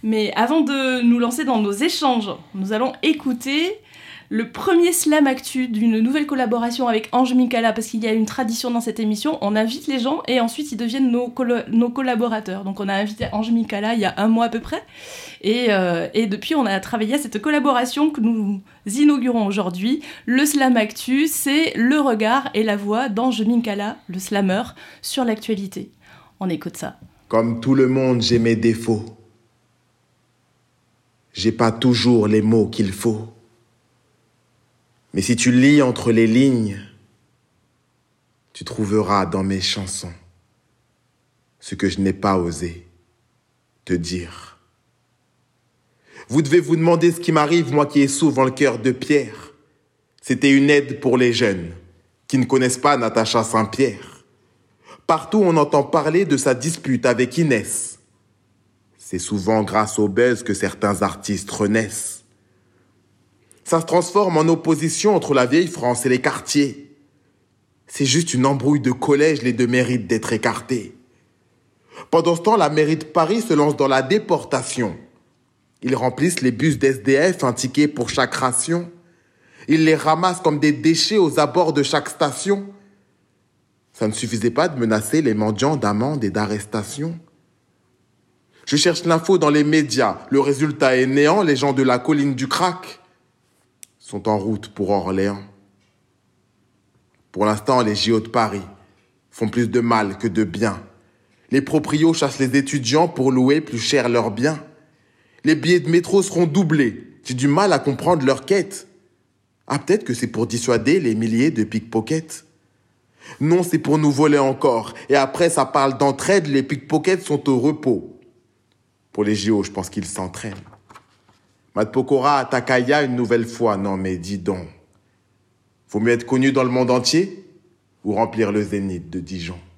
Mais avant de nous lancer dans nos échanges, nous allons écouter le premier slam actu d'une nouvelle collaboration avec Ange Mikala, parce qu'il y a une tradition dans cette émission, on invite les gens et ensuite ils deviennent nos collaborateurs. Donc on a invité Ange Mikala il y a 1 mois à peu près, et depuis on a travaillé à cette collaboration que nous inaugurons aujourd'hui. Le slam actu, c'est le regard et la voix d'Ange Mikala, le slammer, sur l'actualité. On écoute ça. Comme tout le monde, j'ai mes défauts. J'ai pas toujours les mots qu'il faut. Mais si tu lis entre les lignes, tu trouveras dans mes chansons ce que je n'ai pas osé te dire. Vous devez vous demander ce qui m'arrive, moi qui ai souvent le cœur de pierre. C'était une aide pour les jeunes qui ne connaissent pas Natacha Saint-Pierre. Partout, on entend parler de sa dispute avec Inès. C'est souvent grâce au buzz que certains artistes renaissent. Ça se transforme en opposition entre la vieille France et les quartiers. C'est juste une embrouille de collège, les deux méritent d'être écartés. Pendant ce temps, la mairie de Paris se lance dans la déportation. Ils remplissent les bus d'SDF, un ticket pour chaque ration. Ils les ramassent comme des déchets aux abords de chaque station. Ça ne suffisait pas de menacer les mendiants d'amende et d'arrestation. Je cherche l'info dans les médias. Le résultat est néant. Les gens de la colline du crack sont en route pour Orléans. Pour l'instant, les JO de Paris font plus de mal que de bien. Les proprios chassent les étudiants pour louer plus cher leurs biens. Les billets de métro seront doublés. J'ai du mal à comprendre leur quête. Ah, peut-être que c'est pour dissuader les milliers de pickpockets. Non, c'est pour nous voler encore. Et après, ça parle d'entraide, les pickpockets sont au repos. Pour les JO, je pense qu'ils s'entraînent. Mat Pokora à Takaya une nouvelle fois. Non mais dis donc. Faut mieux être connu dans le monde entier ou remplir le zénith de Dijon.